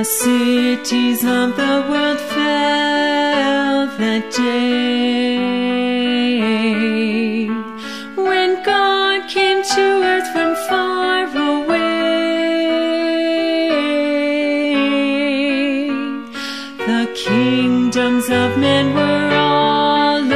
cities of the world fell that day, when God came to earth from far away. The kingdoms of men were all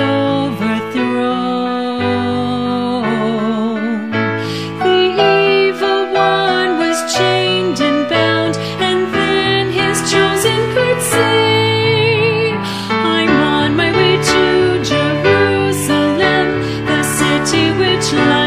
overthrown. The evil one was chained and bound, and then his chosen could say, I'm on my way to Jerusalem, the city which lies